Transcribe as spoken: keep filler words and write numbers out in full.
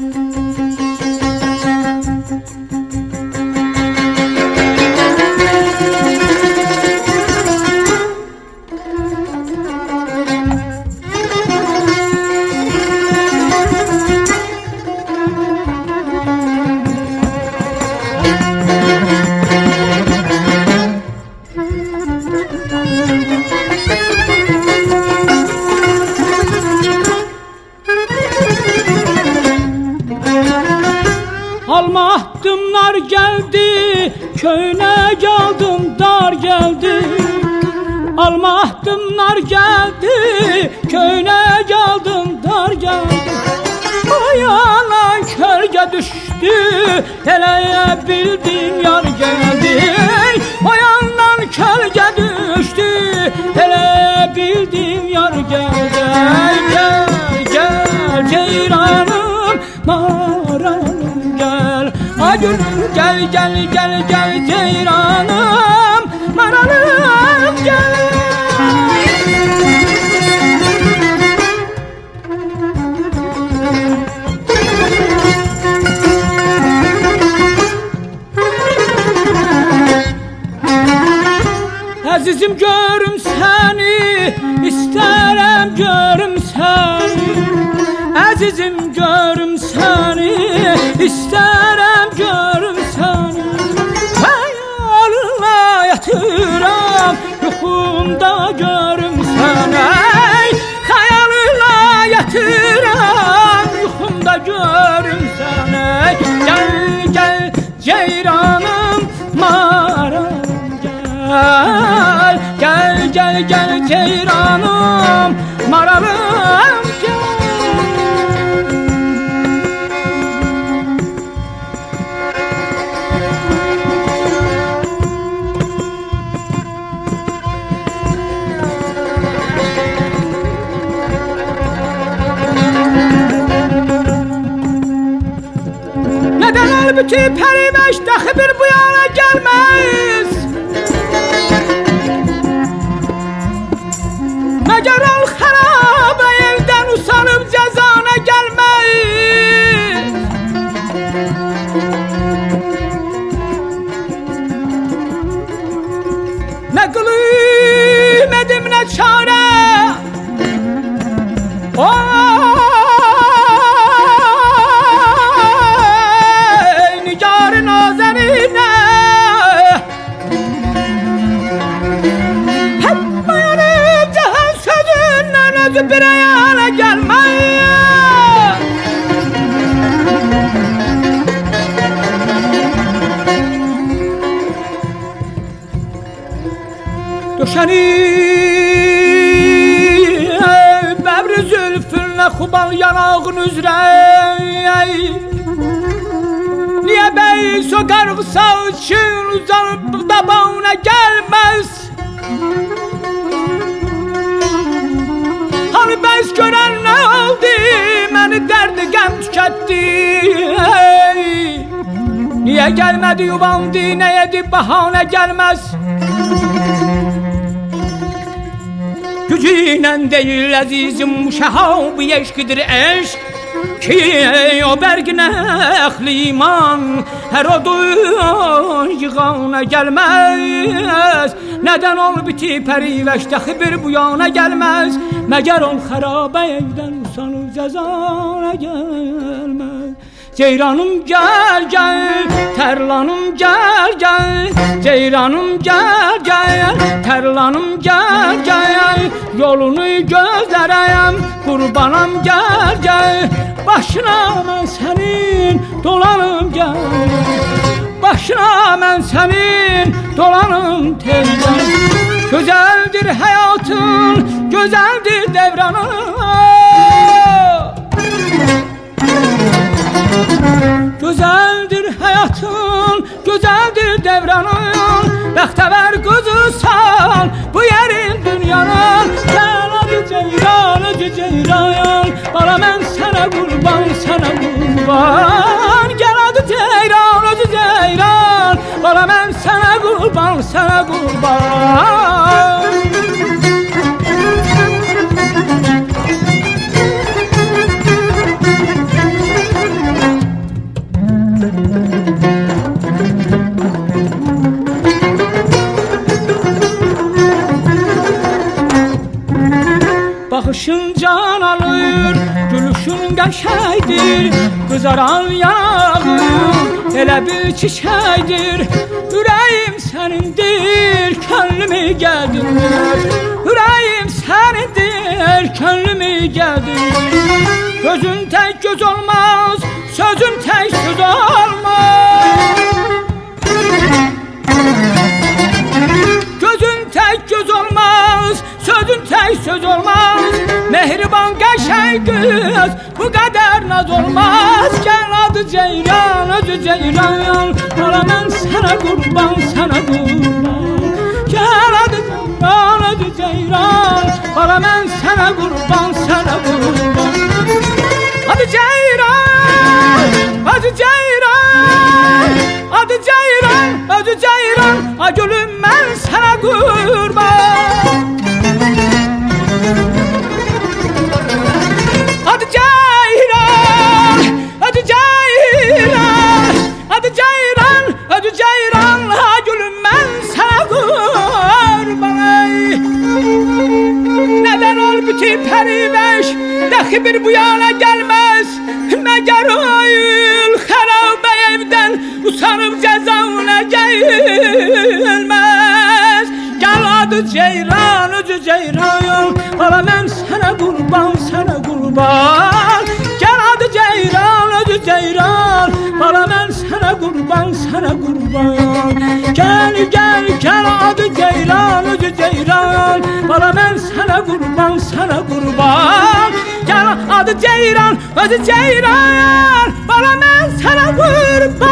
Almahdımlar geldi, köyüne geldim dar geldi. Almahdımlar geldi, köyüne geldim dar geldi. Ayağına kölge düştü, hele bildim yar geldi. Ayağından kölge düştü, hele bildim yar geldi. Gel gel ceyranım, maranım gel. Ay gülüm gel gel gel gel ceyranım, maranım gel. Azizim görüm seni, isterim görüm seni. Azizim görüm seni, isterim görüm seni. Hayalına yatıram, yuxumda görüm seni. Hayalına yatıram, yuxumda görüm seni. Gel gel ceyranım, maram gel. Gel gel gel ceyranım, maralım gel. Neden halbuki periveş dahi bir bu yana gelmez? Meğer ol harabe evden usanıp cezana gelmeyiz. Ne kılayım edim ne çare, oy nigar nazenine. Hep bayanım cehan sözünden özü bir ayağına gelmeyi. Döşeni bebri zülfünle kubal yanağın üzre. Niye bey sokar kısa için uzanıp da bağına gelmez? Hani bez gören ne oldu, beni derdi gem tüketti. Niye gelmedi yuvandı, ne yedi bahane gelmez? Gücüyle değil azizim şehabi eşkidir eşk. Ki o bergine ehli iman her odun yığana gelmez. Neden ol biti periveş dahi bir bu yana gelmez? Meğer ol harabe evden usanır cezana gelmez. Ceyranım gel gel, terlanım gel gel. Ceyranım gel gel, terlanım gel gel. Yolunu gözlereyim, kurbanım gel gel. Başına ben senin dolanım gel. Başına ben senin dolanım tezden. Güzeldir hayatın, güzeldir devranın. Güzeldir hayatın, güzeldir devranın. Bəxtəvər qızısan bu yerin dünyanın. Gel hadi ceyran, hadi ceyran. Bana mən sənə qurban, sənə qurban. Gel hadi ceyran, hadi ceyran. Bana mən sənə qurban, sənə qurban. can alır. Gülüşün qəşəkdir, qızaran yanağın elə bir çiçəkdir. Ürəyim sənindir, könlümü gəldindir. Ürəyim sənindir, könlümü gəldindir. Gözün tək göz olmaz, sözün tək söz olmaz. Gözün tək göz olmaz, sözün tək söz olmaz. Mehriban qəşəng qız, bu qədər naz olmaz. Gəl adı Ceyran, özü Ceyran, ala mən sənə qurban, sənə qurban. Gəl adı Ceyran, özü Ceyran, ala mən sənə qurban, sənə qurban. Adı Ceyran, özü Ceyran, adı Ceyran, özü Ceyran, a gülüm mən sənə qurban. Adı Ceyran, adı Ceyran, adı Ceyran, adı Ceyran, a gülüm mən sənə qurban. Nədən ol bütün pəriveş, dəxi bir bu yana gəlməz. Məgər oyul xərabə evdən usanıb cəzavuna gəlməz. Gəl adı Ceyran, özü Ceyran, ala mən sənə qurban, sənə qurban. Gəl adı Ceyran, özü Ceyran, ala mən sənə qurban, sənə qurban. Gəl, gəl, gəl adı Ceyran, özü Ceyran, ala mən sənə qurban, sənə qurban. Gəl adı Ceyran, özü Ceyran, ala mən sənə qurban.